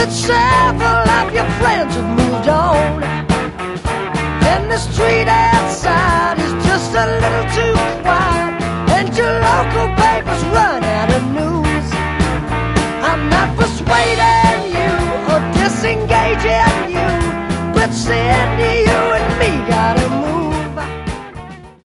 that several of your friends have moved on, and the street outside is just a little too quiet, and your local papers run out of news. I'm not persuaded